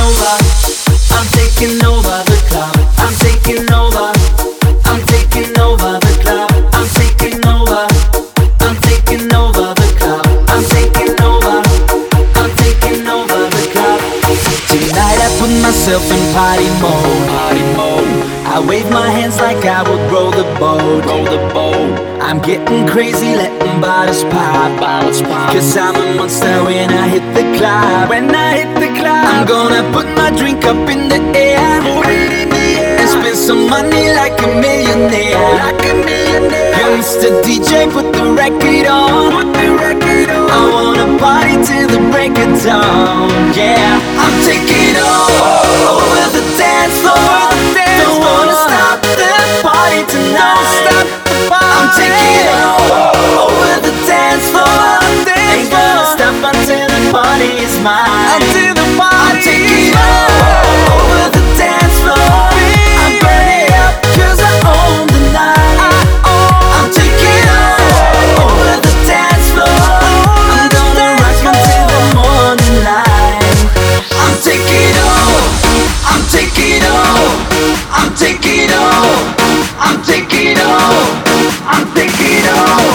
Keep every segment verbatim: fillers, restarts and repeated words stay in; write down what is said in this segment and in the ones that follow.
over. I'm taking over the club. I'm taking over. I'm taking over the club. I'm taking over. I'm taking over the club. I'm taking over. I'm taking over the club. Tonight I put myself in party mode. Party mode. I wave my hands like I would roll the boat. Roll the boat. I'm getting crazy, letting bottles pop. Bottles pop. Cause I'm a monster when I hit the club. When I hit the club, I'm gonna put my drink up in the air. Put it in the air. And spend some money like a millionaire. Like a millionaire. Yo, Mister D J, put the record on. Put the record on. I wanna party till the break of dawn. Yeah, I'm taking over the dance floor. Don't wanna stop the party tonight. Stop the party. I'm taking over the dance floor. Ain't gonna stop until the party is mine. Until the party. I'm taking over the dance floor. I'm burning up 'cause I own the night. I'm taking over the dance floor. I'm gonna rock until the morning light. I'm taking over. I'm taking over. I'm taking over. I'm taking over. I'm taking over.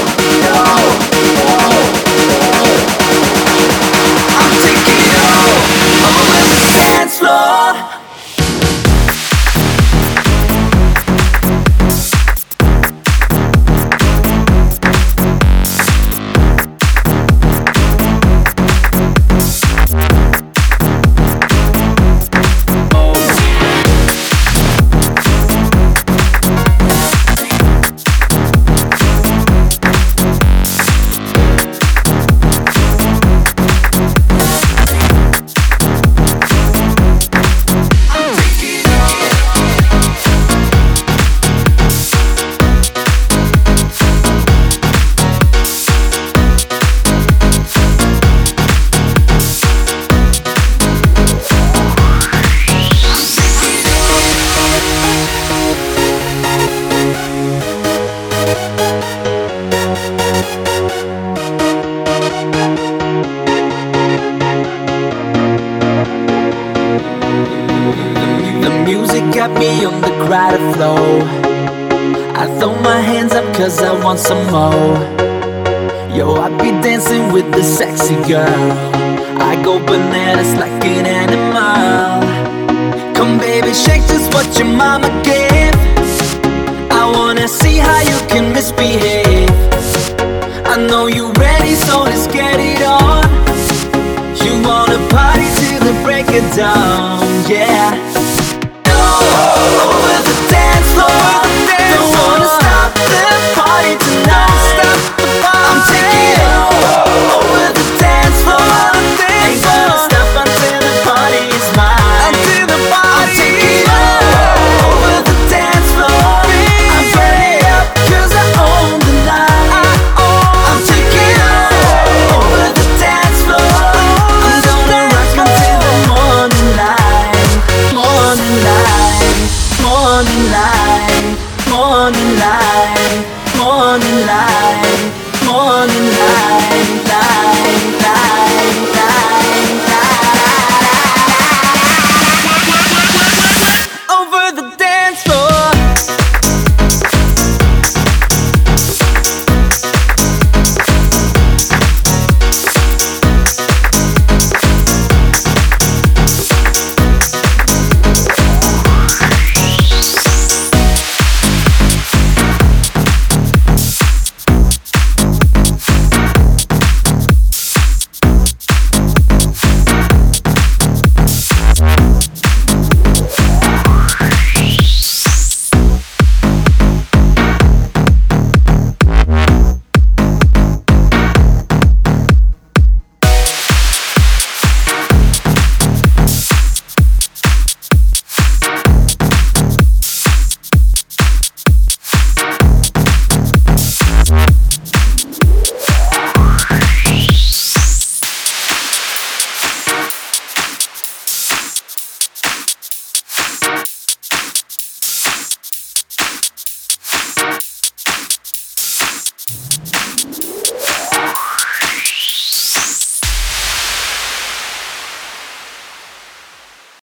I'm taking over over the dance floor. Got me on the crowded floor. I throw my hands up 'cause I want some more. Yo, I be dancing with the sexy girl. I go bananas like an animal. Come baby, shake just what your mama gave. I wanna see how you can misbehave. I know you ready, so let's get it on. You wanna party till the break of dawn, yeah. Over the dance floor. Don't wanna stop the party tonight.